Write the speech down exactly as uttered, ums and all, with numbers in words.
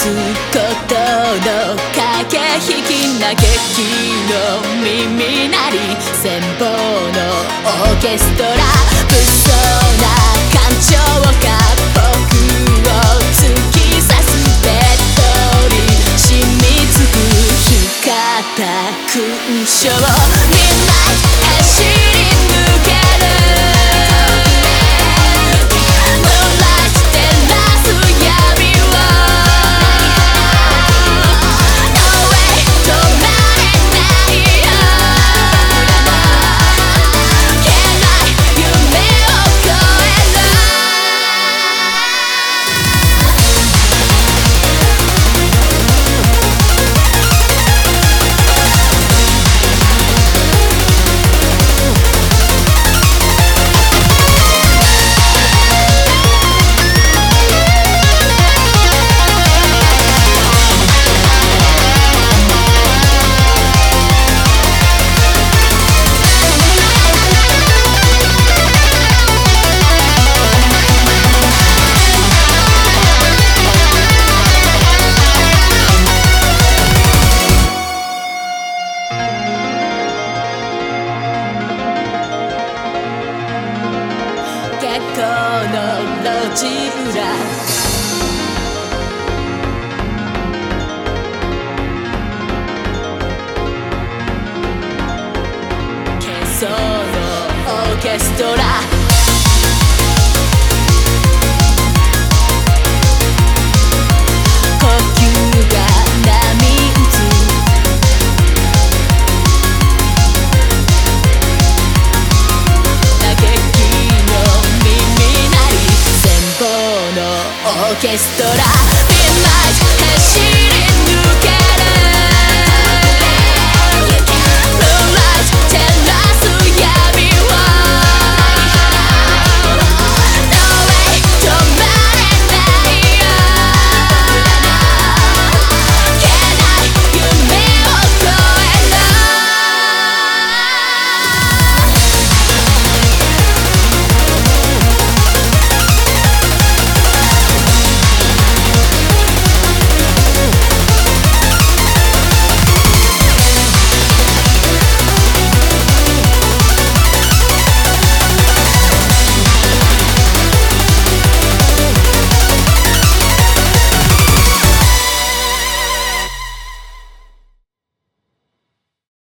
ことの駆け引き嘆きの耳鳴り千本のオーケストラ物騒な感情が僕を突き刺すべっとり染みつく光った勲章みんな走り抜けるこの路地裏喧騒のオーケストラ呼吸が波打つ嘆きの耳鳴り千本のオーケストラ Midnight 走る